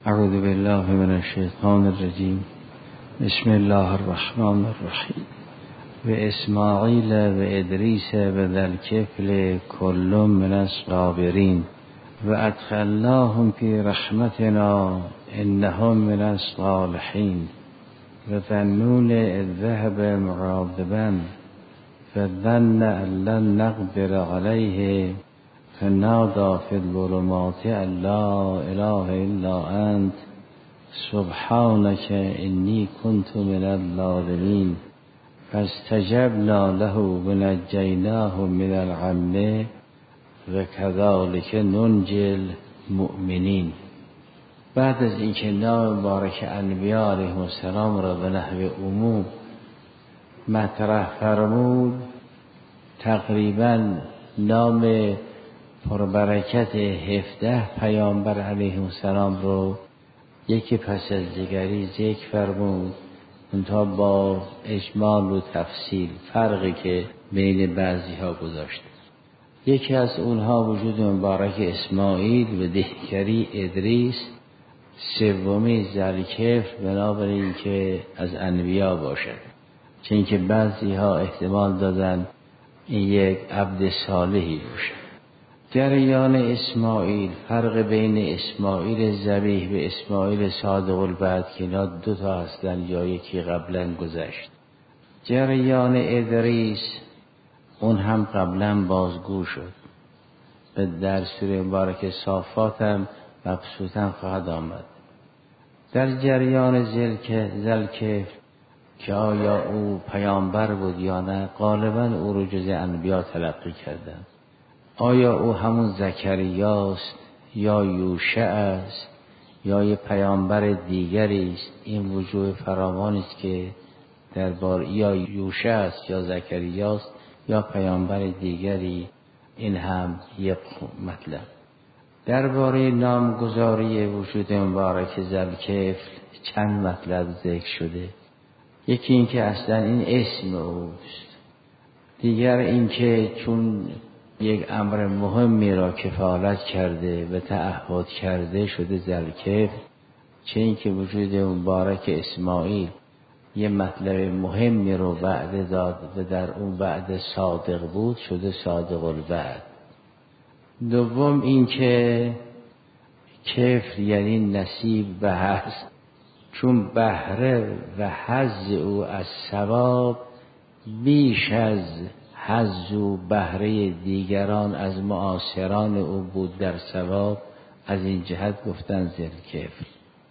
اعوذ بالله من الشیطان الرجیم. بسم الله الرحمن الرحیم. و اسماعیل و ادریس و ذی الکفل کل من الصابرین و ادخلناهم فی رحمتنا انهم من الصالحین و ظنون اذ ذهب مغاضبا فظن ان لن نقدر علیه فنادى في الظلمات ان لا اله الا انت سبحانك انی كنت من الظالمین فاستجبنا له ونجیناه من الغم و کذالک ننجی المؤمنین. بعد از اینکه نام مبارک انبیاء علیهم السلام را به نحو عموم مطرح فرمود، تقریبا نام پربرکت 17 پیامبر علیهم السلام رو یکی پس از دیگری ذکر فرمود، منتها با اجمال و تفصیل فرقی که بین بعضی ها گذاشت. یکی از اونها وجود مبارک اسماعیل و دیگری ادریس، سومی ذی الکفل بنابراین که از انبیا باشد، چون که بعضی ها احتمال دادن این یک عبد صالحی باشد. جریان اسماعیل، فرق بین اسماعیل ذبیح و اسماعیل صادق الوعد که اینا دو تا هستن یا یکی قبلا گذشت. جریان ادریس اون هم قبلا بازگو شد، به در سوره مبارک صافات هم مبسوطا خواهد آمد. در جریان ذی الکفل که آیا او پیامبر بود یا نه، غالبا او رو جز انبیا تلقی کردند. آیا او همون زکریاست یا یوشع است یا یه پیامبر دیگری است؟ این وجوه فراوانی است که درباره یا یوشع است یا زکریاست یا پیامبر دیگری، این هم یک مطلب. درباره نامگذاری وجود مبارک ذی الکفل چند مطلب ذکر شده. یکی این که اصلا این اسم اوست، دیگر این که چون یک امر مهمی را کفالت کرده و تعهد کرده شده ذی الکفل، چه این که وجود مبارک اسماعیل یه مطلب مهمی رو وعده داد و در اون وعده صادق بود شده صادق الوعد. دوم این که کفل یعنی نصیب و حظ، چون بهره و حظ او از ثواب بیش از حظ و بهره دیگران از معاصران او بود در ثواب، از این جهت گفتن ذی الکفل.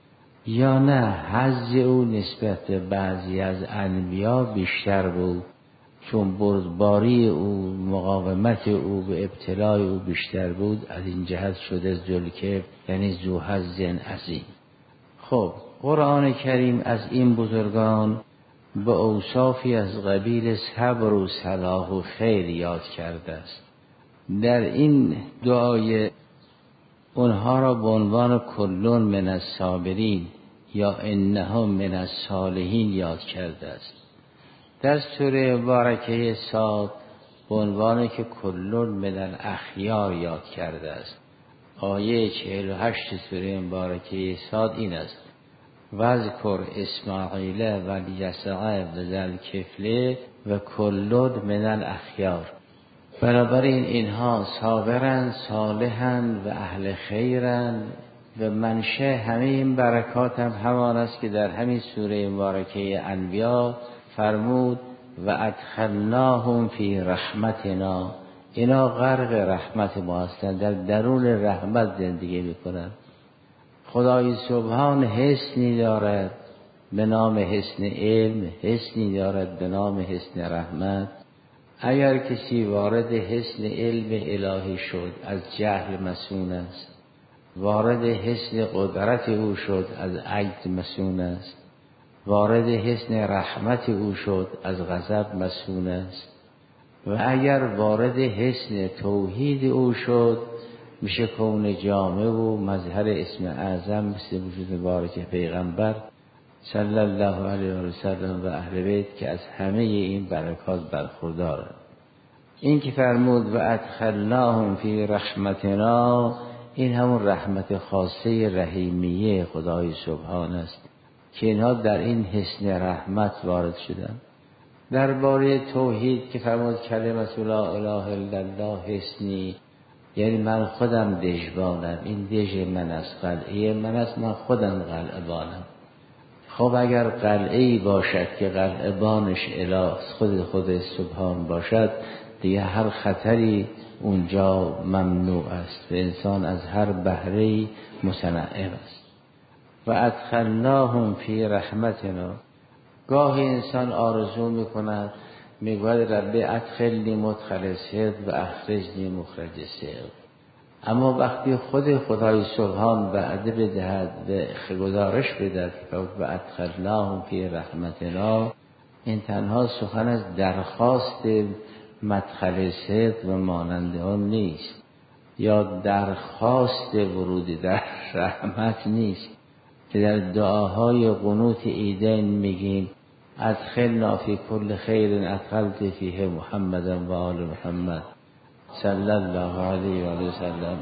یا نه حظ او نسبت به بعضی از انبیا بیشتر بود، چون بردباری او، مقاومت او و ابتلای او بیشتر بود، از این جهت شده ذی الکفل یعنی ذو حظ عظیم. خب قرآن کریم از این بزرگان به اوصافی از قبیل صبر و صلاح و خیر یاد کرده است. در این دعای اونها را به عنوان کلون من الصابرین یا انهم من الصالحین یاد کرده است. در سوره مبارکه صاد به عنوان که کلون من الاخیار یاد کرده است. آیه 48 سوره مبارکه صاد این است: وذکر اسماعیل و الیسع و ذی الکفل و کلون من الاخیار. بنابراین اینها صابرن، صالحن و اهل خیرن و منشأ همه این برکات هم همان است که در همین سوره مبارکه انبیا فرمود و ادخلناهم فی رحمتنا. اینا غرق رحمت ما هستند، در درون رحمت زندگی میکنند. خدای سبحان حسنی دارد به نام حسن علم، حسنی دارد به نام حسن رحمت. اگر کسی وارد حسن علم الهی شد از جهل مسون است، وارد حسن قدرت او شد از عجز مسون است، وارد حسن رحمت او شد از غضب مسون است، و اگر وارد حسن توحید او شد میشه کون جامع و مظهر اسم اعظم مثل وجود مبارک پیغمبر صلی الله علیه و سلم و اهل بیت که از همه این برکات برخوردارند. این که فرمود و ادخلناهم فی رحمتنا، این همون رحمت خاصه رحیمیه خدای سبحان است که اینها در این حصن رحمت وارد شدن. درباره توحید که فرمود کلمت لا اله الا الله حصنی، یعنی من خودم دژبانم، این دژ من است، قلعه من است، من خودم قلعه بانم. خب اگر قلعه‌ای باشد که قلعه بانش اله خود سبحان باشد، دیگه هر خطری اونجا ممنوع است و انسان از هر بهره‌ای متنعم است. و ادخلناهم فی رحمتنا. گاهی انسان آرزو میکند، میگوید رب ادخلنی مدخل صدق و اخرجنی مخرج صدق، اما وقتی خدای سبحان وعده بدهد و گزارش بدهد و ادخلناهم فی رحمتنا، این تنها سخن از درخواست مدخل صدق و ماننده ها نیست، یا درخواست ورود در رحمت نیست که در دعاهای قنوت عیدین میگیم ادخلنا فی کل خیر ادخلت فیه محمدا و آل محمد صلی الله علیه و سلم،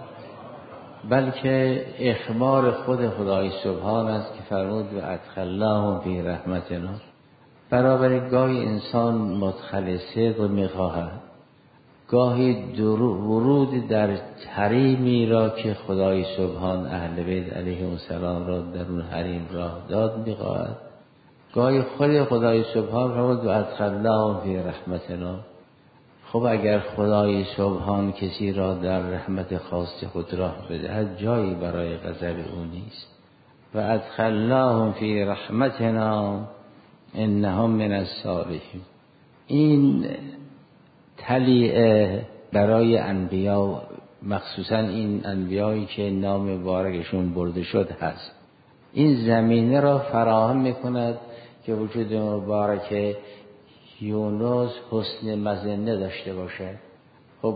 بلکه اخبار خدای سبحان است که فرمود و ادخلناهم فی رحمتنا. برابر گاهی انسان مدخل صدق میخواهد، گاهی ورود در حریمی را که خدای سبحان اهل بیت علیهم السلام را در اون حریم راه داد میخواهد، گاهی خدای سبحان فرمود و ادخلناهم فی رحمتنا. خب اگر خدای سبحان کسی را در رحمت خاص خود راه بدهد، جایی برای غضب او نیست. و ادخلناهم فی رحمتنا انهم من الصالحین. این تلیعه برای انبیا، مخصوصا این انبیایی که نام مبارکشون برده شد هست، این زمینه را فراهم میکند که وجود مبارک یونس حسن مظنه داشته باشد. خب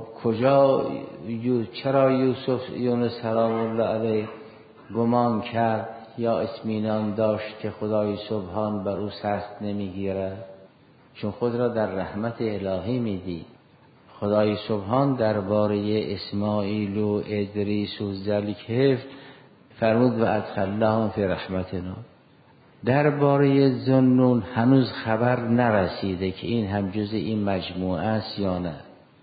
چرا یونس سلام الله علیه گمان کرد یا اطمینان داشت که خدای سبحان بر او سخت نمیگیرد؟ چون خود را در رحمت الهی میدید. خدای سبحان درباره اسماعیل و ادریس و ذوالکفل فرمود و ادخلناهم فی رحمتنا. درباره ذوالنون هنوز خبر نرسیده که این هم جزء این مجموعه است یا نه،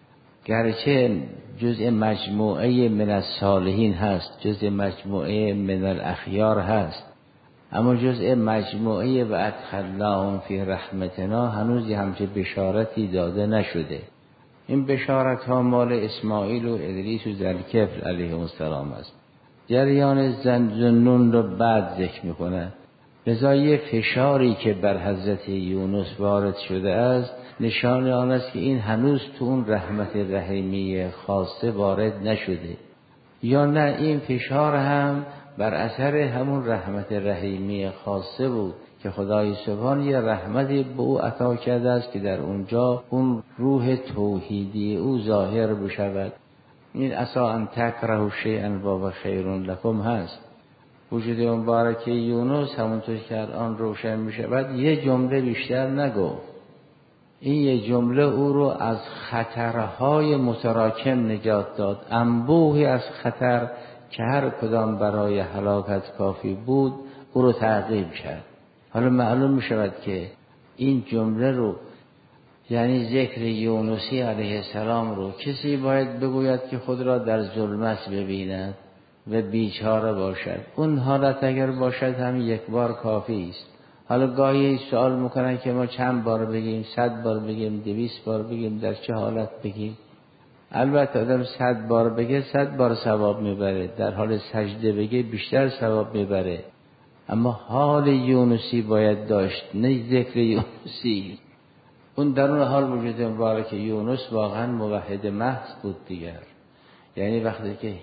گرچه جزء مجموعه من الصالحین هست، جزء مجموعه من الاخیار هست، اما جزء مجموعه و ادخلناهم فی رحمتنا هنوز همچه بشارتی داده نشده. این بشارت ها مال اسماعیل و ادریس و ذوالکفل علیهم السلام است. جریان ذوالنون رو بعد ذکر میکنه. لذا یه فشاری که بر حضرت یونس وارد شده است نشان آن است که این هنوز تو اون رحمت رحیمی خاصه وارد نشده، یا نه این فشار هم بر اثر همون رحمت رحیمی خاصه بود که خدای سبحان یه رحمتی به او عطا کرده است که در اونجا اون روح توحیدی او ظاهر بشود. این عسی ان تکرهوا شیئا و خیر لکم هست. وجود مبارک یونس همونطور که الان روشن میشود یه جمله بیشتر نگفت. این یه جمله او رو از خطرهای متراکم نجات داد، انبوهی از خطر که هر کدام برای هلاکت کافی بود او رو تعقیب کرد. حالا معلوم میشود که این جمله رو، یعنی ذکر یونسی علیه السلام رو، کسی باید بگوید که خود را در ظلمت ببیند و بیچاره باشد. اون حالت اگر باشد هم یک بار کافی است. حالا گاهی سوال میکنن که ما چند بار بگیم، 100 بار بگیم، 200 بار بگیم، در چه حالت بگیم؟ البته آدم 100 بار بگه 100 بار ثواب میبره، در حال سجده بگه بیشتر ثواب میبره. اما حال یونسی باید داشت، نه ذکر یونسی. اون در اون حال وجود مبارک یونس واقعا موحد محض بود دیگر. یعنی وقتی که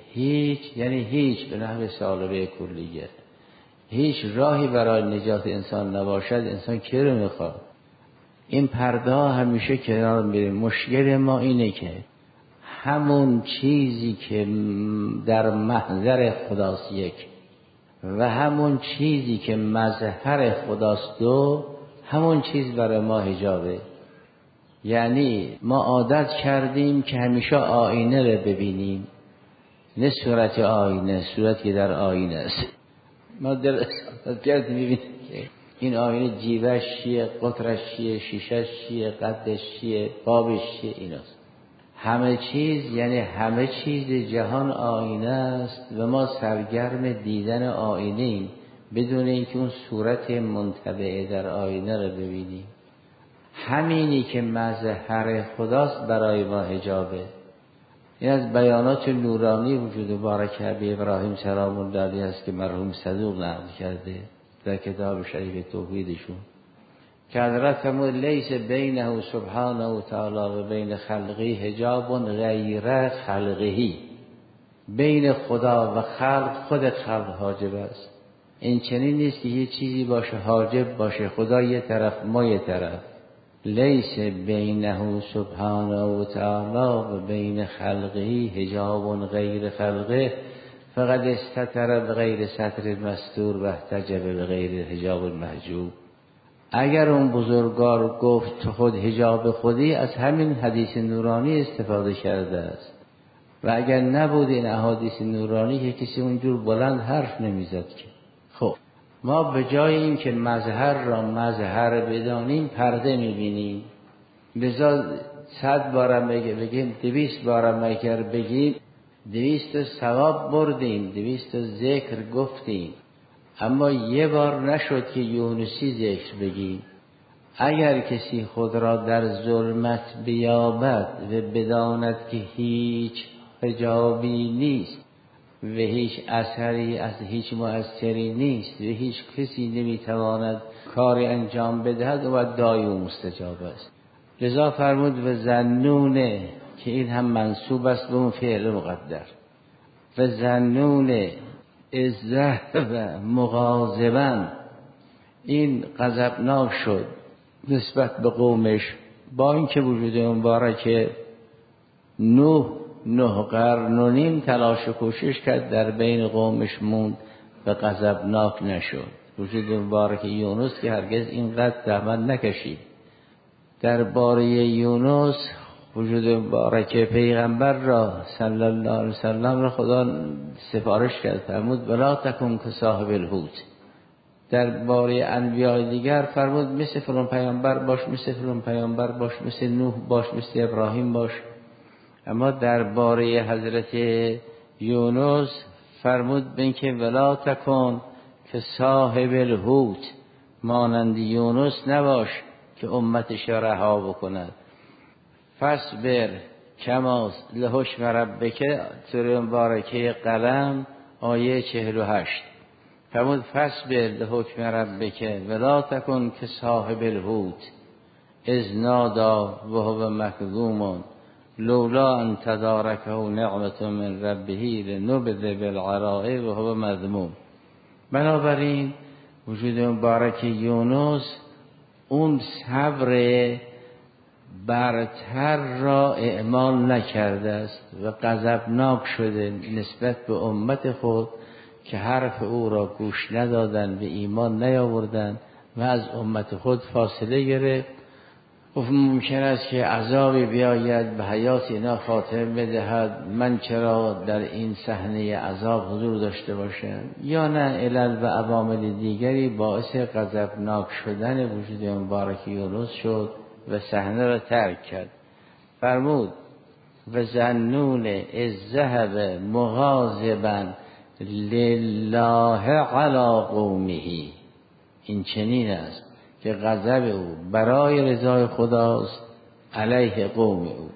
هیچ به نحو سالبه کلیه هیچ راهی برای نجات انسان نباشد، انسان کی رو میخواد؟ این پرده ها همیشه کنار میره. مشکل ما اینه که همون چیزی که در محضر خداست یک و همون چیزی که مظهر خداست دو، همون چیز برای ما حجابه. یعنی ما عادت کردیم که همیشه آینه رو ببینیم، نه صورت آینه، صورت که در آینه است. ما در اصالت کرد میبینیم که این آینه جیبش چیه، قطرش چیه، شیشش چیه، قدش چیه، بابش چیه، ایناست. همه چیز یعنی همه چیز جهان آینه است و ما سرگرم دیدن آینه ایم بدون اینکه اون صورت منطبعه در آینه رو ببینیم. همینی که مظهر خداست برای ما حجابه. این از بیانات نورانی وجود مبارک ابی ابراهیم سلام الله علیه است که مرحوم صدوق نقل کرده در کتاب شریف توحیدشون که حضرت فرمود لیس بینه سبحانه و تعالی و بین خلقی حجاب غیر خلقهی. بین خدا و خلق خود خلق حاجب است. این چنین نیست که یه چیزی باشه حاجب باشه، خدا یه طرف ما یه طرف. لیس بینه سبحانه و تعالی و بین خلقه حجاب غیر خلقه فقط استتر بغیر ستر مستور و احتجب بغیر حجاب المحجوب. اگر اون بزرگوار گفت خود حجاب خودی، از همین حدیث نورانی استفاده کرده است و اگر نبود این احادیث نورانی که کسی اونجور بلند حرف نمیزد که. خب ما به جای این که مظهر را مظهر بدانیم پرده میبینیم. لذا 100 بارم بگیم 200 بارم اگر بگیم 200 ثواب بردیم، 200 ذکر گفتیم، اما یه بار نشد که یونسی ذکر بگیم. اگر کسی خود را در ظلمت بیابد و بداند که هیچ حجابی نیست و هیچ اثری از هیچ مؤثری نیست و هیچ کسی نمیتواند کاری انجام بدهد و دعای او مستجاب است. لذا فرمود و ظنونه که این هم منسوب است به اون فعل مقدر. و ظنونه ازه و مغاظبا، این غضبناک شد نسبت به قومش با اینکه وجود مبارک 9 قرن و نیم تلاش و کوشش کرد در بین قومش موند و غضبناک نشد. وجود مبارک یونس که هرگز اینقدر زحمت نکشید. درباره یونس وجود مبارک پیغمبر را صلی الله علیه وسلم را خدا سفارش کرد، فرمود ولا تکن که صاحب الحوت. درباره انبیاء دیگر فرمود مثل فلان پیامبر باش، مثل فلان پیامبر باش، مثل نوح باش، مثل ابراهیم باش. اما درباره حضرت یونس فرمود بین که ولا تکن که صاحب الحوت، مانند یونس نباش که امتش را رها بکند. فاصبر کما لحکم ربک، سوره مبارکه قلم آیه 48. فرمود فاصبر لحکم ربک ولا تکن که صاحب الحوت اذ نادی و هو مکظوم لولا ان تدارکه نعمت من ربه لنبذ بالعراء و هو مذموم. بنابراین وجود مبارک یونس اون صبر برتر را اعمال نکرده است و غضبناک شده نسبت به امت خود که حرف او را گوش ندادن، به ایمان نیاوردند و از امت خود فاصله گرفت. ممکن است که عذابی بیاید به حیات اینا خاتمه بدهد، من چرا در این صحنه عذاب حضور داشته باشم، یا نه علل و عوامل دیگری باعث غضبناک شدن وجود مبارک یونس شد و صحنه را ترک کرد. فرمود و ظنون اذ ذهب مغاضبا لله علی قومه. این چنین است که غضب او برای رضای خداست علیه قوم او.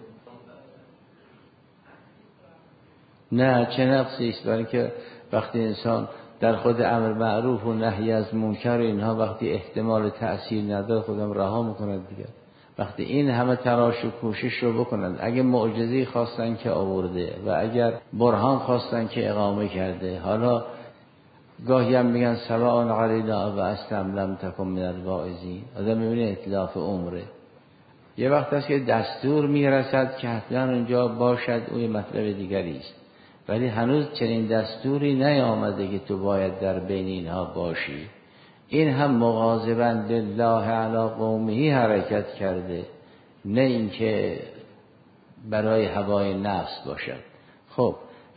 نه چه نقصی است، برای که وقتی انسان در خود امر معروف و نهی از منکر اینها وقتی احتمال تأثیر نداره خودم رها میکند دیگه. وقتی این همه تلاش و کوشش رو بکنند، اگه معجزه‌ای خواستن که آورده و اگر برهان خواستن که اقامه کرده، حالا گاهی هم میگن سواء علینا و استم لم تکن من الواعظین. آدم میبینه اتلاف عمره. یه وقت هست که دستور میرسد که حتما اونجا باشد، اون مطلب دیگری است، ولی هنوز چنین دستوری نیامده که تو باید در بین اینها باشی. این هم مغاظبا لله علی قومه حرکت کرده، نه اینکه برای هوای نفس باشد. خب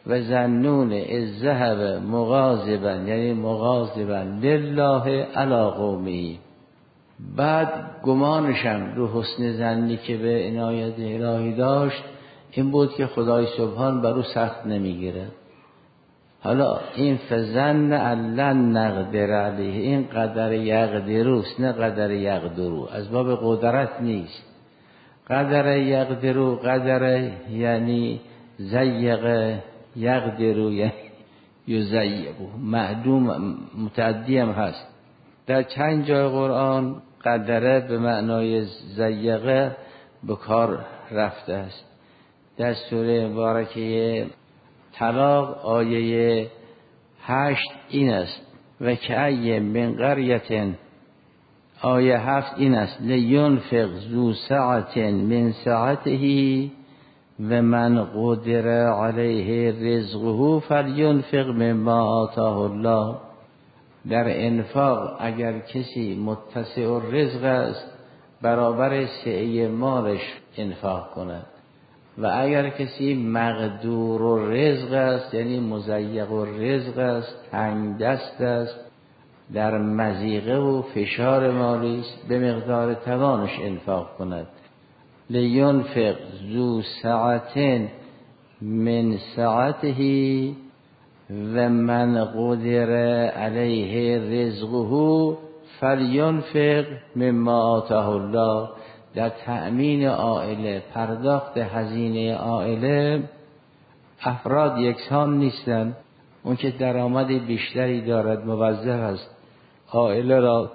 و ظنون اذ ذهب مغاضبا یعنی مغاضبا لله علی قومه. بعد گمانشم رو حسن ظنی که به عنایت الهی داشت این بود که خدای سبحان بر او سخت نمیگیره. حالا این فظن لن نقدر علیه، این قدر یقدروست نه قدر یقدرو، از باب قدرت نیست. قدر یقدرو قدر یعنی زیق، یقدرو یعنی یزیقو، معدوم متعدی هم هست. در چند جای قرآن قدره به معنای زیقه به کار رفته است. در سوره مبارکه طلاق آیه 8 این است و کأی من قریة، آیه 7 این است لینفق ذو سعة من سعته و من قدر علیه رزقه فلینفق مما آتاه الله. در انفاق اگر کسی متسع الرزق است برابر سعه مالش انفاق کند، و اگر کسی مقدور الرزق است یعنی مضیق الرزق است، تنگ دست است، در مضیقه و فشار مالی است، به مقدار توانش انفاق کند. لینفق ذو سعة من سعته و من قدر علیه رزقه فلینفق مما آتاه الله. در تأمین عائله، پرداخت هزینه عائله، افراد یکسان نیستند. اون که درآمد بیشتری دارد موظف است عائله را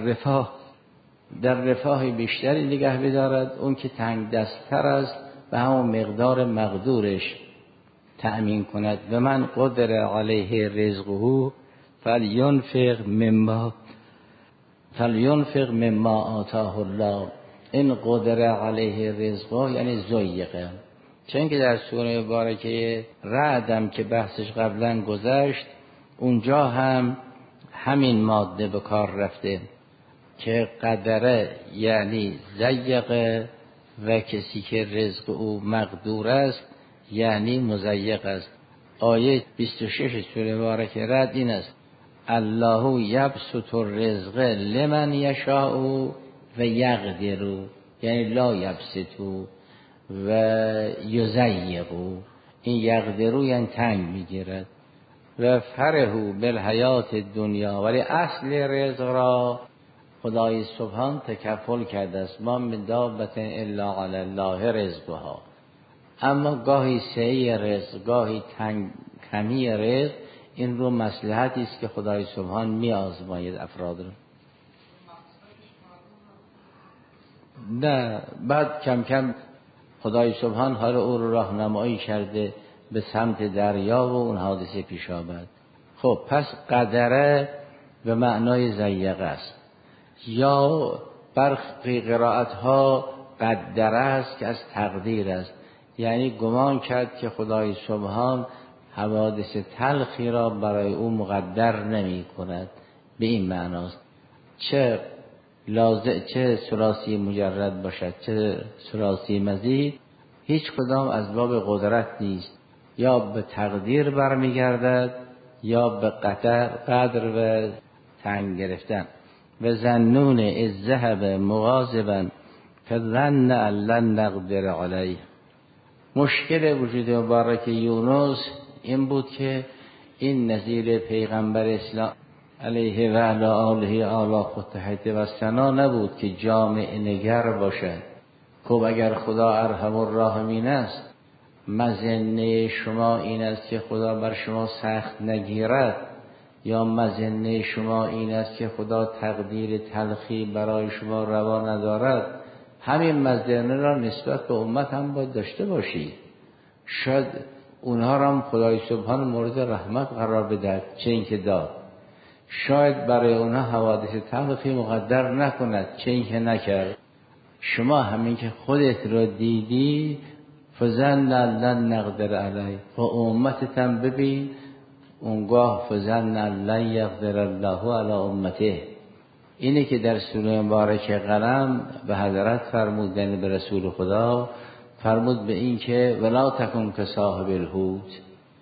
در رفاه بیشتری نگه بدارد، اون که تنگ دستتر است به همون مقدار مقدورش تأمین کند. و من قدر علیه رزقه فلینفق مما آتاه الله. این قدر علیه رزقه یعنی زیقه. چون که در سوره مبارکه رعدم که بحثش قبلا گذشت اونجا هم همین ماده به کار رفته که قدره یعنی زیقه و کسی که رزق او مقدور است یعنی مضیق است. آیه 26 سوره مبارکه رعد این است الله یبسط الرزق لمن یشاء و یقدر، یعنی لا یبسطو و یضیقو. این یقدرو یعنی تنگ میگیرد. و فرحوا بالحیات دنیا، ولی اصل رزق را خدای سبحان تکفل کرده است. ما من دابة الا علی الله رزقها. اما گاهی سعی رزق، گاهی کمی رزق، این رو مصلحتی است که خدای سبحان می آزماید افراد را. نه، بعد کم کم خدای سبحان حال او رو راهنمایی کرده به سمت دریا و اون حادثه پیش آمد. خب پس قدره به معنای ضیقه است، یا برخی قرائت ها قدره است که از تقدیر است، یعنی گمان کرد که خدای سبحان حوادث تلخی را برای او مقدر نمی کند. به این معناست. چه ثلاثی مجرد باشد چه ثلاثی مزید، هیچ کدام از باب قدرت نیست، یا به تقدیر برمیگردد یا به قدر و تنگ گرفتن. و ظنون اذ ذهب مغاضبا فظن ان لن نقدر علیه. مشکل وجود مبارک یونس این بود که این نظیر پیغمبر اسلام علیه و علی آله آلا فتحت و سنا نبود که جامع نگر باشد. خب اگر خدا ارحم الراحمین است، مظنه شما این است که خدا بر شما سخت نگیرد، یا مظنه شما این است که خدا تقدیر تلخی برای شما روا ندارد، همین مظنه را نسبت به امت هم باید داشته باشید. شاید اونها را هم خدای سبحان مورد رحمت قرار بدهد، چه این که داد. شاید برای اونها حوادث تلخی مقدر نکند، چه این که نکرد. شما همین که خودت را دیدی فظن لن نقدر علیه، و امتت هم ببین اونگاه فظن لن یقدر الله علی امته. اینه که در سوره مبارکه قلم به حضرت فرمودن به رسول خدا فرمود به این که ولا تکن که صاحب الحوت،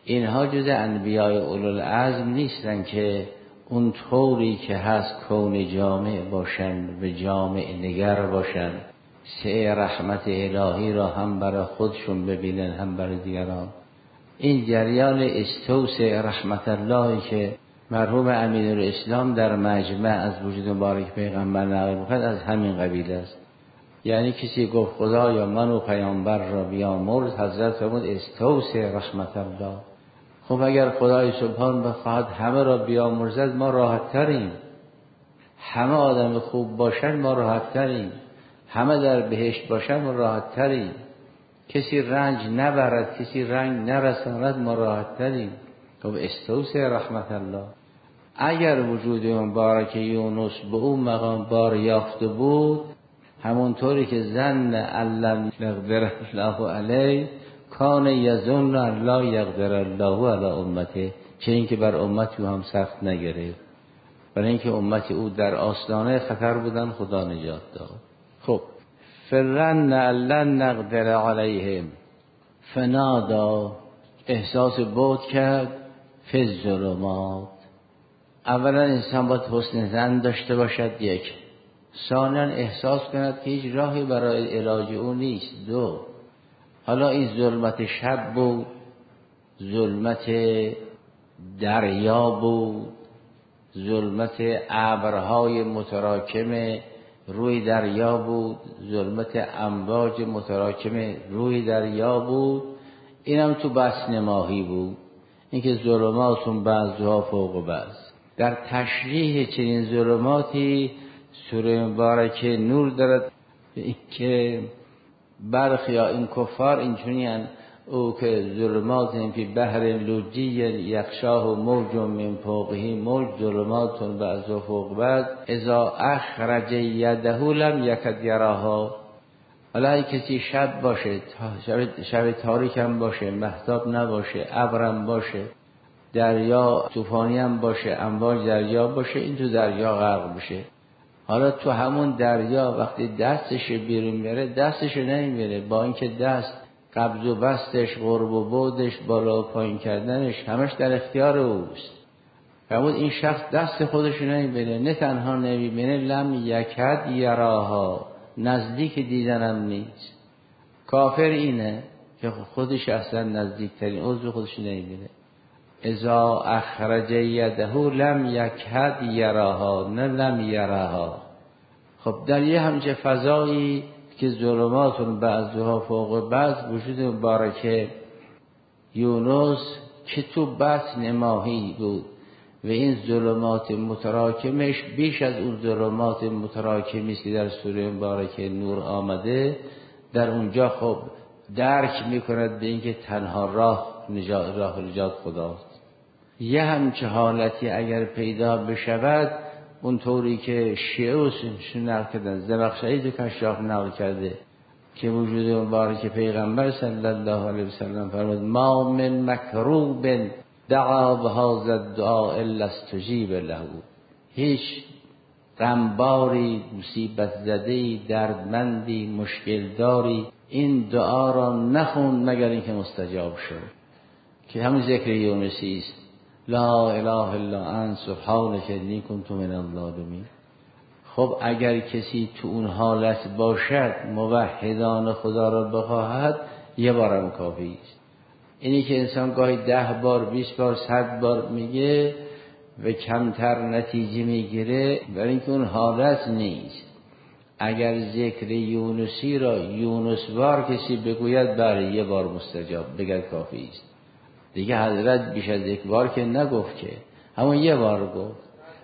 اینها جز انبیاء اولوالعزم نیستن که اون طوری که هست کون جامع باشن و جامع نگر باشن، سعی رحمت الهی را هم برای خودشون ببینن هم برای دیگران. این جریان استوسع رحمت الله که مرحوم امیرالاسلام در مجمع از وجود مبارک پیغمبر نقل می‌کند از همین قبیل است. یعنی کسی گفت خدایا من و پیامبر را بیامرز، حضرت فرمود استوسع رحمت الله. خب اگر خدای سبحان بخواهد همه را بیامرزد ما راحت تریم، همه آدم خوب باشن ما راحت تریم، همه در بهشت باشن ما راحت تریم، کسی رنج نبرد، کسی رنج نرساند ما راحت تریم. خب استوسع رحمت الله. اگر وجود مبارک یونس به اون مقام بار یافته بود، همونطوری که ظن علم یقدر الله علیه کان یظن ان لا یقدر الله علی امته، چه اینکه بر امتی هم سخت نگرفت، برای اینکه امتی او در آستانه خطر بودن خدا نجات داد. خب فرن لن نقدر علیهم فنادا، احساس بعد کرد فی الظلمات. اولا انسان باید حسن ظن داشته باشد، یک. ثانیا احساس کند که هیچ راهی برای علاج او نیست، دو. حالا این ظلمت شب بود، ظلمت دریا بود، ظلمت ابرهای متراکم روی دریا بود، ظلمت امواج متراکم روی دریا بود، اینم تو بطن ماهی بود. اینکه ظلماتون بعضها فوق بعض. در تشریح چنین ظلماتی سوره مبارکه نور دارد که برخی یا این کفار اینچونین او که ظلمات فی بحر لجی یخشاه موج من فوقه موج ظلمات بعضها فوق بعض اذا اخرج یده لم یکد یراها. حالا کسی شب باشه، شب تاریک هم باشه، مهتاب نباشه، ابرم باشه، دریا طوفانی هم باشه، امواج دریا باشه، این تو دریا غرق بشه. حالا تو همون دریا وقتی دستش بیرون میاره دستش نمیاره، با اینکه دست قبض و بستش، قرب و بعدش، بالا و پایین کردنش همش در اختیار اوست. فرمود این شخص دست خودش نمیبینه، نه تنها نمیبینه لم یکد یراها، نزدیک دیدنم نیست. کافر اینه که خودش اصلا نزدیکترین عضو خودش نمیبینه. اذا اخرج یده لم یکد یراها، نه لم یراها. خب در یه همچه فضایی که ظلماتون بعضها فوق بعض، وجود مبارکه یونس که تو بطن ماهی بود و این ظلمات متراکمش بیش از اون ظلمات متراکمی که در سوره مبارکه نور آمده، در اونجا خب درک میکند به اینکه تنها راه نجات خداست. یه همچه حالتی اگر پیدا بشود، اون طوری که شیعه نقل کردن، زمخشری تو کشاف نقل کرده که وجود مبارک پیغمبر صلی الله علیه وسلم فرمود ما من مکروب دعا بهذا الدعاء الا استجیب له. هیچ غمباری، مصیبت زده‌ای، دردمندی، مشکلداری این دعا را نخوند مگر اینکه مستجاب شد، که همین ذکر یونسی است. لا اله الا انت سبحانک انی کنت من الظالمین. خب اگر کسی تو اون حالت باشد موحدان خدا را بخواهد، یه بارم کافی است. اینی که انسان گاهی 10 بار 20 بار 100 بار میگه و کمتر نتیجه میگیره، برای اینکه اون حالت نیست. اگر ذکر یونسی را یونسوار کسی بگوید، برای یه بار مستجاب بگه کافی است. دیگه حضرت بیش از یک بار که نگفت، که همون یه بار گفت.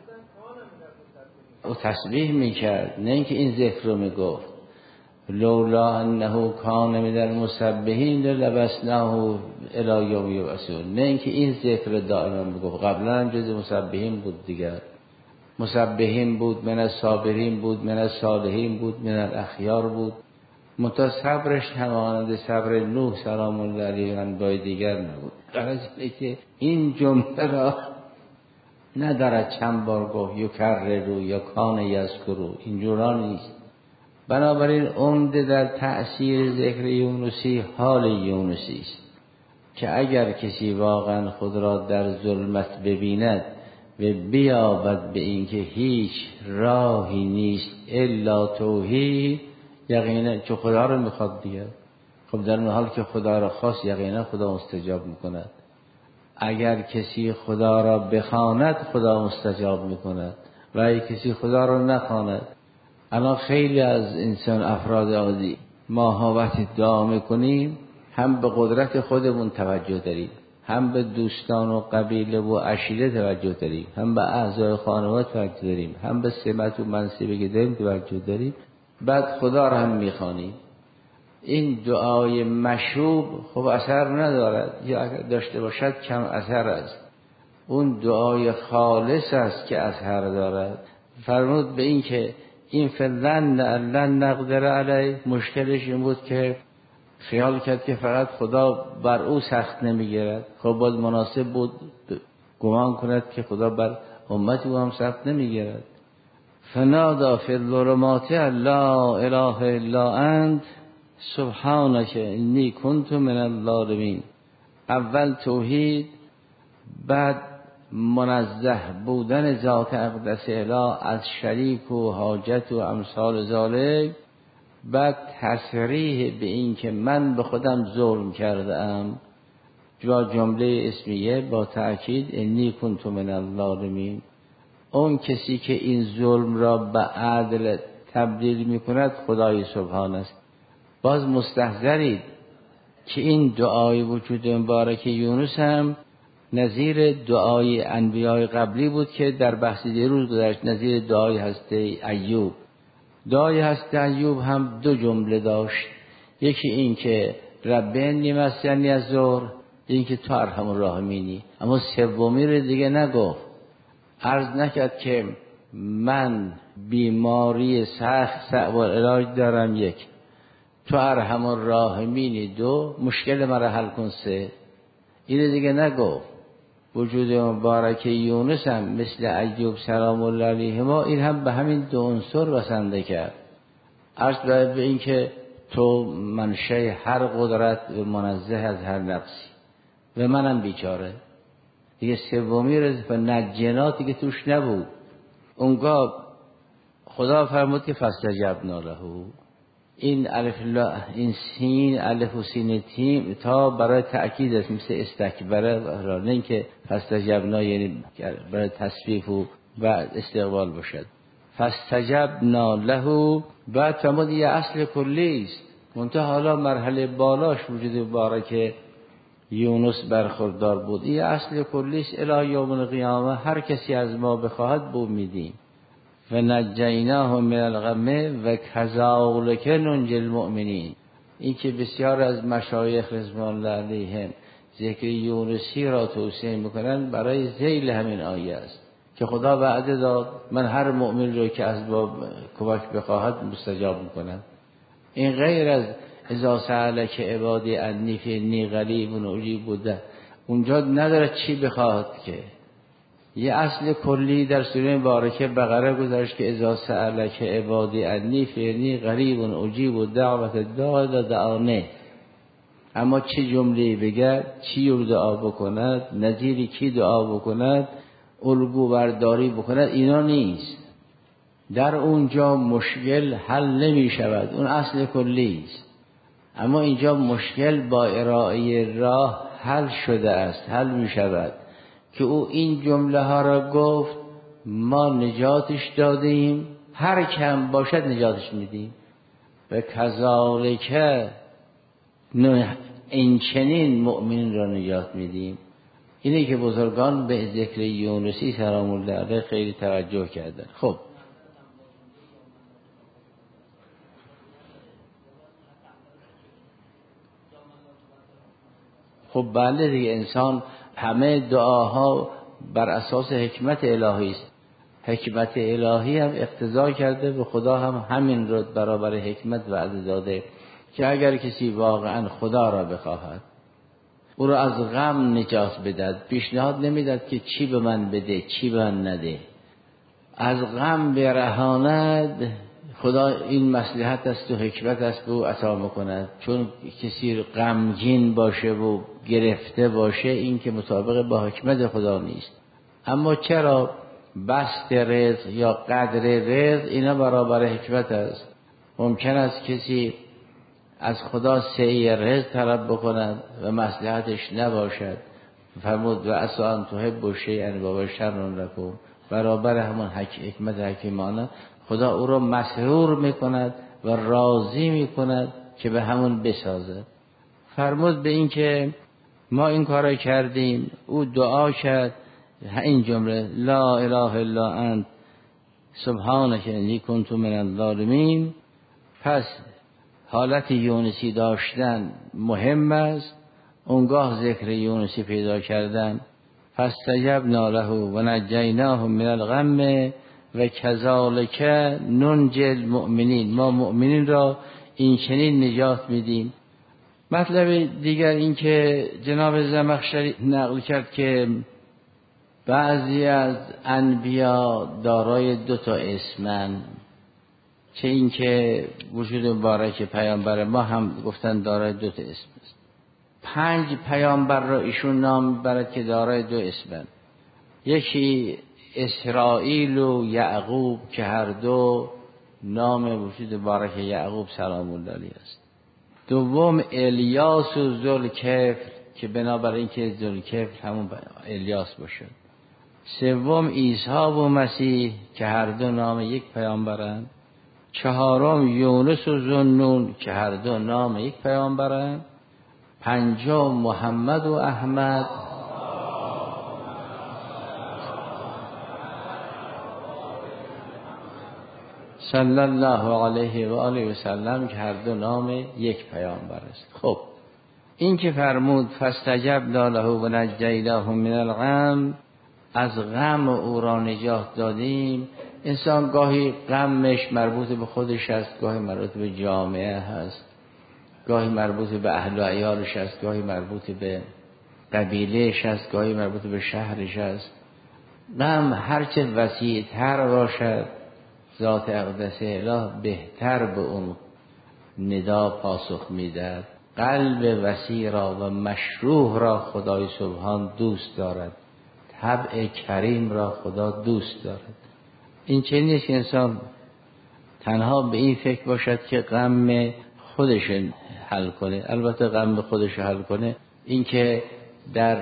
او تسبیح میکرد، نه اینکه این ذکر رو میگفت. لولا انه کان من المسبحین للبسناه الی یوم یبعثون، نه اینکه این ذکر دائما میگفت. قبلا هم جز مسبحین بود دیگر، مسبحین بود، من الصابرین بود، من الصالحین بود، من الاخیار بود. منتها صبرش همانند صبر نوح سلام الله علیه و انبیاء دیگر نبود. غرض اینه که این جمله را ندارد چند بار گفت یکرروا یا کان یذکروا، اینجورا نیست. بنابراین عمده در تأثیر ذکر یونسی حال یونسی است. که اگر کسی واقعا خود را در ظلمت ببیند و بیابد به اینکه هیچ راهی نیست الا توحید، یقینا چون خدا رو میخواد دیگه، خب در این حال که خدا را خواست یقینا خدا مستجاب میکند. اگر کسی خدا را بخواند خدا مستجاب میکند و اگر کسی خدا را نخواند. الان خیلی از انسان افراد عادی ما وقتی دعا میکنیم هم به قدرت خودمون توجه داریم، هم به دوستان و قبیله و عشیره توجه داریم، هم به اعضای خانواده توجه داریم، هم به سمت و منصبی که داریم توجه داریم، بعد خدا را هم میخوانیم. این دعای مشوب خب اثر ندارد یا اگر داشته باشد کم اثر است. اون دعای خالص است که اثر دارد. فرمود به این که این فلن لن نقدر علی، مشکلش این بود که خیال کرد که فقط خدا بر او سخت نمیگیرد. خب باید مناسب بود گمان کند که خدا بر امت او هم سخت نمیگیرد. فنادا فی الظلمات لا اله الا انت سبحانک انی کنت من الظالمین. اول توحید، بعد منزه بودن ذات اقدس اله از شریک و حاجت و امثال ذالک، بعد تصریح به این که من به خودم ظلم کرده ام، جمله اسمیه با تأکید انی کنت من الظالمین. اون کسی که این ظلم را به عدل تبدیل می کند خدای سبحان است. باز مستحضرید که این دعای وجود مبارک یونس هم نظیر دعای انبیای قبلی بود که در بحث دیروز گذشت، نظیر دعای حضرت ایوب. دعای حضرت ایوب هم دو جمله داشت، یکی این که رب انی مسنی الضر، این که تو ارحم الراحمینی، اما سومی رو دیگه نگفت. عرض نکرد که من بیماری سخت صعب العلاج دارم، یک، تو ارحم الراحمینی، دو، مشکل مرا حل کن، سه. این دیگه نگفت. وجود مبارک یونس هم مثل ایوب سلام الله علیهما این هم به همین دو عنصر بسنده کرد. عرض به این که تو منشأ هر قدرت و منزه از هر نقصی و منم بیچاره. دیگه سومی رزق و نجناتی که توش نبود. اونگاه خدا فرمود که فاستجبنا له. این الف لا، این سین الف و سین تیم تا برای تأکید است، مثل استکبره، نه اینکه فاستجبنا یعنی برای تصفیف و استقبال باشد. فاستجبنا له، بعد فرمود یه اصل کلی است. منتها حالا مرحله بالاش وجود مبارک یونس برخوردار بود. این اصل کلی است الی یوم القیامه، هر کسی از ما بخواهد بو میدیم. و نجیناه من الغم و کذالک ننجی المؤمنین. این که بسیار از مشایخ رضوان الله علیهم ذکر یونسی را توصیه میکنن برای ذیل همین آیه است که خدا وعده داد من هر مؤمن رو که از با کمک بخواهد مستجاب میکنم. این غیر از اذا سألک عبادی انی فانی قریب اجیب بوده، اونجا نداره چی بخواهد که. یه اصل کلی در سوره مبارکه بقره گذاشت که اذا سألک عبادی انی فانی قریب اجیب دعوت الداع اذا دعانه. اما چه جمله بگه، چی رو دعا بکند، نظیری کی دعا بکند، الگو برداری بکند، اینا نیست. در اونجا مشکل حل نمی شود، اون اصل کلی است. اما اینجا مشکل با ارائه راه حل شده است، حل می شود که او این جمله ها را گفت، ما نجاتش دادیم، هر کم باشد نجاتش میدیم. و کذالک این چنین مؤمنین را نجات میدیم. اینه که بزرگان به ذکر یونسی سلام الله علیه خیلی توجه کردن. خب بله دیگه، انسان همه دعاها بر اساس حکمت الهی است. حکمت الهی هم اقتضا کرده و خدا هم همین رو برابر حکمت وعده داده که اگر کسی واقعا خدا را بخواهد او را از غم نجات بدهد، پیشنهاد نمیداد که چی به من بده چی به من نده، از غم برهاند، خدا این مصلحت است و حکمت است به او عطا میکند. چون کسی غمگین باشه و گرفته باشه این که مطابق با حکمت خدا نیست. اما چرا بسط رزق یا قدر رزق اینا برابر حکمت است. ممکن است کسی از خدا سعی رزق طلب بکند و مصلحتش نباشد. فرمود و عسی ان تحبوا شیئا و شر لکم، برابر همون حکمت حکیمانه خدا او را مسرور میکند و راضی میکند که به همون بسازد. فرمود به این که ما این کارو کردیم. او دعا کرد این جمله لا اله الا انت سبحانك انی کنت من الظالمین. پس حالت یونسی داشتن مهم است. اونگاه ذکر یونسی پیدا کردن. فاستجبنا له و نجیناه من الغم و کذالک ننجی المؤمنین، ما مؤمنین را این چنین نجات میدیم. مطلب دیگر این که جناب زمخشری نقل کرد که بعضی از انبیا دارای 2 اسمن، چه این که وجود مبارک پیامبر ما هم گفتن دارای 2 اسم است. 5 پیامبر را ایشون نام برد که دارای 2 اسمن. یکی اسرائیل و یعقوب که هر دو نام وجود مبارک یعقوب سلام الله علیه است. دوم الیاس و ذوالکفل که بنابراین که ذوالکفل همون الیاس باشد. سوم عیسی و مسیح که هر دو نام یک پیامبرند. چهارم یونس و ذوالنون که هر دو نام یک پیامبرند. پنجم محمد و احمد صلی الله علیه و آله و سلم که هر دو نام یک پیامبر است. خب این که فرمود فاستجبنا له و نجیناه من الغم، از غم او را نجات دادیم. انسان گاهی غمش مربوط به خودش است، گاهی مربوط به جامعه هست، گاهی مربوط به اهل و عیالش است، گاهی مربوط به قبیلهش است، گاهی مربوط به شهرش است. غم هرچه وسیع‌تر باشد ذات اقدس اله بهتر به اون ندا پاسخ میدهد. قلب وسیع را و مشروح را خدای سبحان دوست دارد. طبع کریم را خدا دوست دارد. این چنین نیست که انسان تنها به این فکر باشد که غم خودش حل کنه. البته غم خودش حل کنه، این که در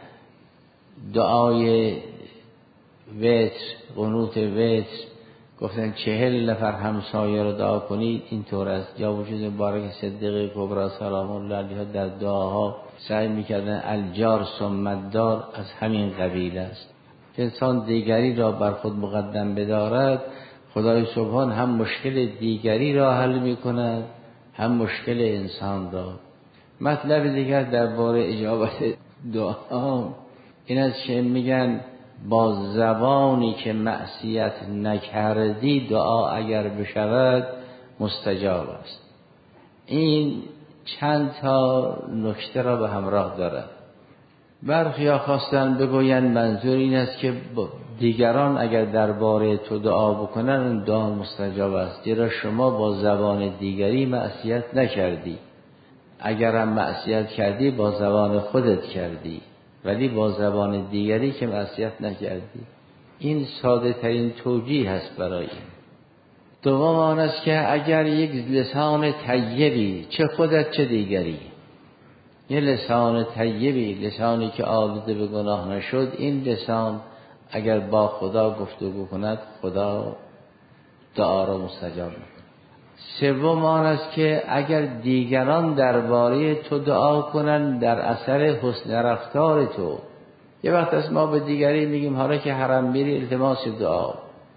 دعای وتر، قنوت وتر گفتن 40 نفر همسایه رو دعا کنید اینطور است. یا وجود مبارک صدیقه کبری سلام الله علیها در دعاها سعی میکردن الجار ثم الدار از همین قبیل است که انسان دیگری را بر خود مقدم بدارد. خدای سبحان هم مشکل دیگری را حل میکند هم مشکل انسان را. مطلب دیگر درباره اجابت دعا این است که میگن با زبانی که معصیت نکردی دعا اگر بشود مستجاب است. این چند تا نکته را به همراه دارد. برخیا خواستن بگویند منظور این است که دیگران اگر درباره تو دعا بکنن دعا مستجاب است، زیرا شما با زبان دیگری معصیت نکردی. اگرم معصیت کردی با زبان خودت کردی، ولی با زبان دیگری که معصیت نکردی. این ساده ترین توجیه هست برای این. دوم آن است که اگر یک لسان طیبی، چه خودت چه دیگری، یه لسان طیبی، لسانی که آلوده به گناه نشد، این لسان اگر با خدا گفتگو کند خدا دعا را مستجاب می‌کند. سوم آن است که اگر دیگران درباره تو دعا کنند در اثر حسن رفتار تو، یه وقت از ما به دیگری میگیم حالا که حرم میری التماس دعا،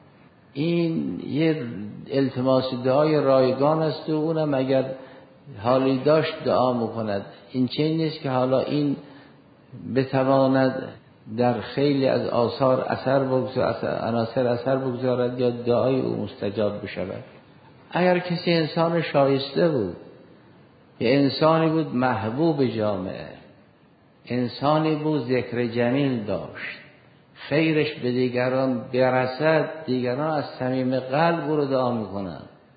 این یه التماس دعای رایگان است و اونم اگر حالی داشت دعا میکند. این چنین نیست که حالا این بتواند در خیلی از آثار عناصر اثر بگذارد یا دعای او مستجاب بشود. اگر کسی انسان شایسته بود، یه انسانی بود محبوب جامعه، انسانی بود ذکر جمیل داشت، خیرش به دیگران برسد، دیگران از صمیم قلب او رو دعا میکنند.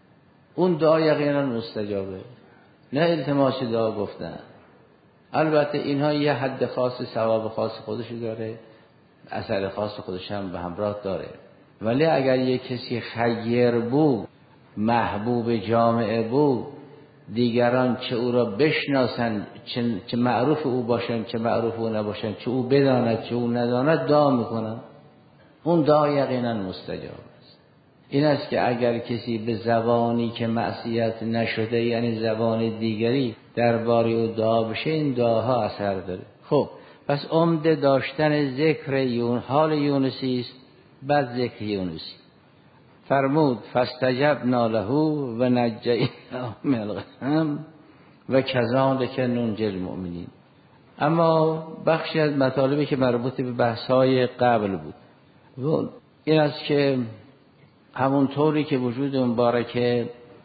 اون دعا یقینا مستجابه، نه التماس دعا گفتن. البته اینها یه حد خاص، ثواب خاص خودشو داره، اثر خاص خودش هم به همراه داره. ولی اگر یک کسی خیر بود، محبوب جامعه بود، دیگران چه او را بشناسند، چه معروف او باشند، چه معروف او نباشند، چه او بداند چه او نداند، دعا میکنند، اون دعا یقینا مستجاب است. این است که اگر کسی به زبانی که معصیت نشده، یعنی زبان دیگری، درباره او دعا بشه، این دعاها اثر داره. خب پس عمده داشتن ذکر حال یونسی است. بعد ذکر یونسی فرمود فاستجبنا له و نجیناه من الغم و کذالک ننجی المؤمنین. اما بخشی از مطالبی که مربوط به بحث‌های قبل بود این است که همونطوری که وجود مبارک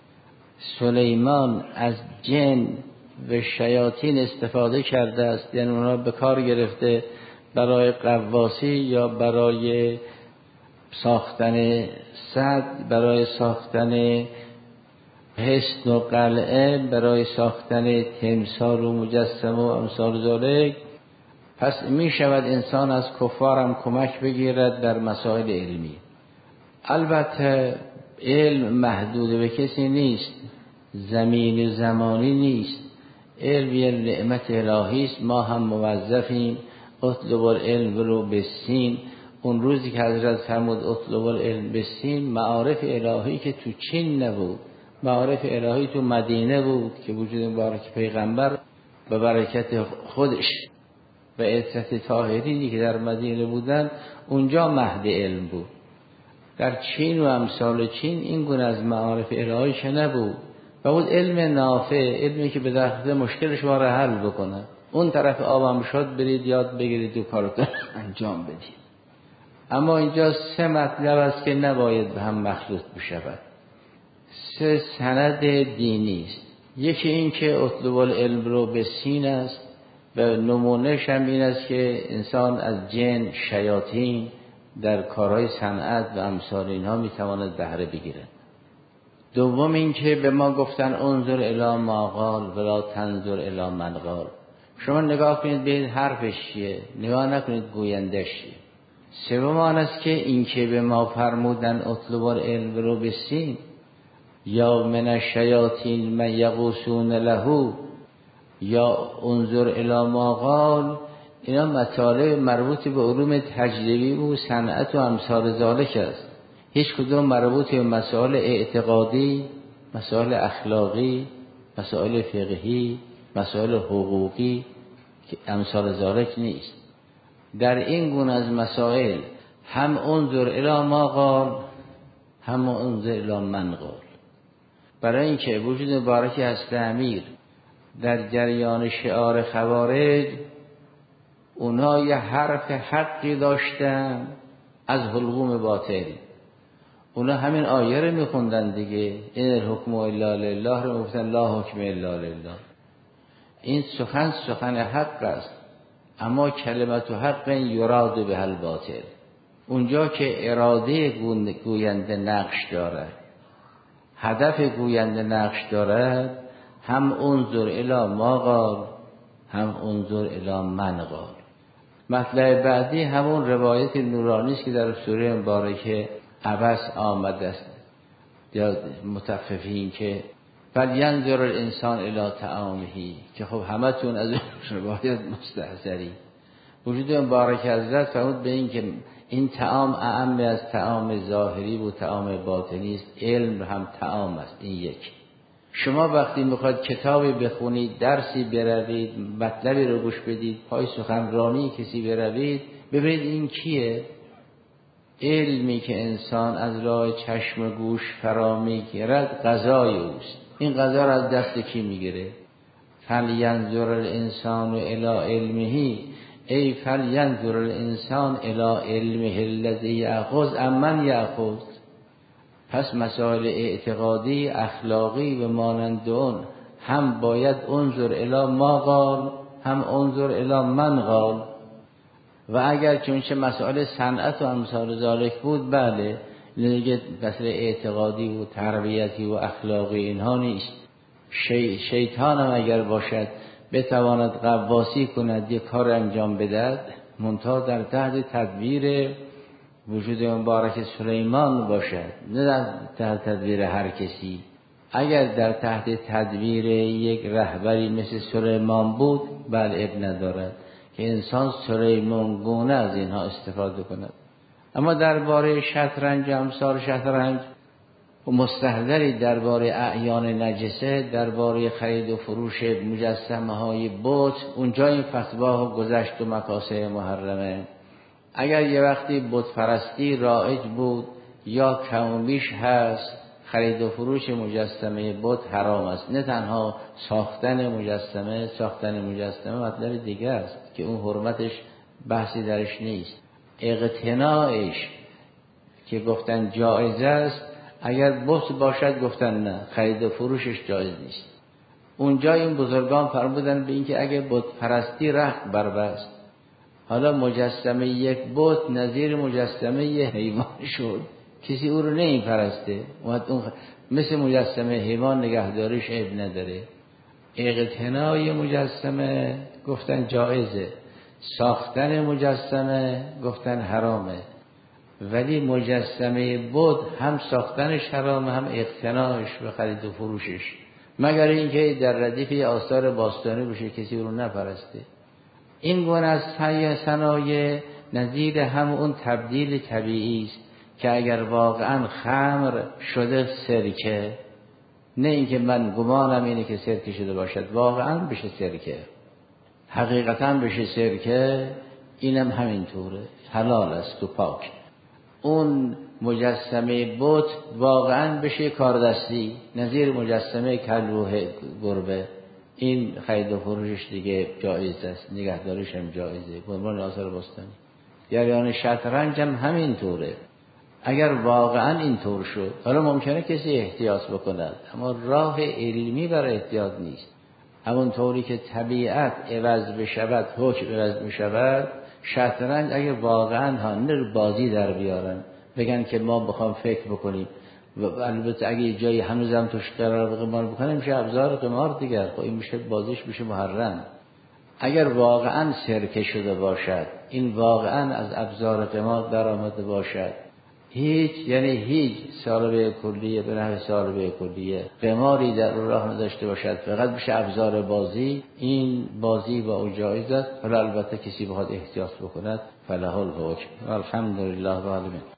سلیمان از جن و شیاطین استفاده کرده است، یعنی اونا به کار گرفته برای قواسی یا برای ساختن سد، برای ساختن حصن و قلعه، برای ساختن تمثال و مجسمه و امثال ذالک، پس می شود انسان از کفار هم کمک بگیرد در مسائل علمی. البته علم محدود به کسی نیست، زمین زمانی نیست، علم یه نعمت الهی است، ما هم موظفیم اطلب العلم ولو بالسین. اون روزی که حضرت فرمود اطلب العلم بالسین، معارف الهی که تو چین نبود، معارف الهی تو مدینه بود که وجود مبارک پیغمبر به برکت خودش و عزت طاهرینی که در مدینه بودن اونجا مهد علم بود. در چین و امثال چین این گونه از معارف الهی که نبود و بود علم نافع، علمی که به دست مشکل شما را حل بکنه. اون طرف آبم شد برید یاد بگیرید و کارتون انجام بدید. اما اینجا سه مطلب است که نباید به هم مخلوط بشود، سه سند دینی است. یکی این که اطلب العلم رو به سین است و نمونهش هم این است که انسان از جن، شیاطین در کارهای صنعت و امثال اینها میتواند بهره بگیرد. دوم این که به ما گفتن انظر الی ما قال ولا تنظر الی من قال، شما نگاه کنید به حرفش چیه، نگاه نکنید گویندش چیه. سوم آن است که این که به ما فرمودن اطلب العلم رو بسین یا من الشیاطین من یغوصون له یا انظر الی ما قال، اینا مطالب مربوط به علوم تجربی و صنعت و امثال ذالک است. هیچ کدوم مربوط به مسائل اعتقادی، مسائل اخلاقی، مسائل فقهی، مسائل حقوقی که امثال ذالک نیست. در این گونه از مسائل هم انظر الی ما قال هم انظر الی من قال، برای اینکه وجود مبارکی هست امیر در جریان شعار خوارج اونها یه حرف حقی داشتن از حلقوم باطل. اونا همین آیه رو میخوندن دیگه، این الحکم الا لله رو میگفتن لا حکم الا لله. این سخن حق است، اما کلمت حق یراد به الباطل. اونجا که اراده گوینده نقش دارد، هدف گوینده نقش دارد، هم انظر الی ما قال هم انظر الی من قال. مطلب بعدی همون روایت نورانی است که در سوره مبارکه عبس آمده است، یا متففین که فلینظر الانسان الی طعامه، که خب همتون از روایت مستحضری. وجود مبارک حضرت فرمود به این که این طعام اعم از طعام ظاهری و طعام باطنی است، علم هم طعام است. این یک، شما وقتی میخواید کتابی بخونید، درسی بروید، مطلبی رو گوش بدید، پای سخنرانی کسی بروید، ببینید این کیه؟ علمی که انسان از راه چشم و گوش فرا میگیرد غذای اوست. این غذا را از دست کی میگیره؟ فلینظر الانسان الی علمه، ای فلینظر الانسان الی علمه الذی یأخذ امن یأخذ. پس مسائل اعتقادی، اخلاقی و مانند اون هم باید انظر الی ما قال هم انظر الی من قال. و اگر چونچه مسائل صنعت و امثال ذالک بود، بله دیگه مسئله اعتقادی و تربیتی و اخلاقی اینها نیست. شیطان هم اگر باشد بتواند غواصی کند، یک کار انجام بدهد، منتها در تحت تدبیر وجود مبارک سلیمان باشد، نه در تحت تدبیر هر کسی. اگر در تحت تدبیر یک رهبری مثل سلیمان بود، بله اب ندارد که انسان سلیمان گونه از اینها استفاده کند. اما درباره شطرنج، امثال شطرنج و مستحضری درباره اعیان نجسه، درباره خرید و فروش مجسمه های بت، اونجا این فتوا گذشت و مکاسب محرمه. اگر یه وقتی بت پرستی رایج بود یا کم و بیش هست، خرید و فروش مجسمه بت حرام است. نه تنها ساختن مجسمه مطلب دیگه است که اون حرمتش بحثی درش نیست. اقتناعش که گفتن جایز است، اگر بت باشد گفتن نه، خرید و فروشش جایز نیست. اونجا این بزرگان فرمودن به این که اگر بت پرستی رخت بربست، حالا مجسمه یک بت نظیر مجسمه یک حیوان شد، کسی او رو نمی پرسته، مثل مجسمه حیوان نگهداریش عیب نداره. اقتناع مجسمه گفتن جایزه، ساختن مجسمه گفتن حرامه. ولی مجسمه بت هم ساختنش حرامه، هم اقتناعش و خرید و فروشش، مگر اینکه در ردیف آثار باستانی بشه، کسی رو نپرسته. این گونه از صنایع نظیر هم اون تبدیل طبیعی است که اگر واقعا خمر شده سرکه، نه اینکه من گمانم اینه که سرکه شده باشد، واقعا بشه سرکه، حقیقتا بشه سرکه، اینم همینطوره، حلال است و پاک. اون مجسمه بت واقعا بشه کاردستی، نظیر مجسمه کلوه گربه، این خرید و فروشش دیگه جایز است، نگهداریش هم جایزه به عنوان آثار باستانی. جریان شطرنج هم همینطوره. اگر واقعا اینطور شد، حالا ممکنه کسی احتیاط بکند، اما راه علمی برای احتیاط نیست. همون طوری که طبیعت عوض بشود، حکم عوض بشود، شطرنج اگر واقعا هنر بازی در بیارن، بگن که ما بخوام فکر بکنیم، و البته اگه جایی هنوزم توش قرار قمار بکنیم میشه ابزار قمار دیگر، خب این میشه بازیش میشه محرم. اگر واقعا سرکه شده باشد، این واقعا از ابزار قمار در آمده باشد، هیچ سالبه کلیه به نحو سالبه کلیه قماری در راه نداشته باشد، فقط بشه ابزار بازی، این بازی با او جایز است. ولی البته کسی بخواد احتیاط بکند فله الحکم. الحمدلله رب العالمین.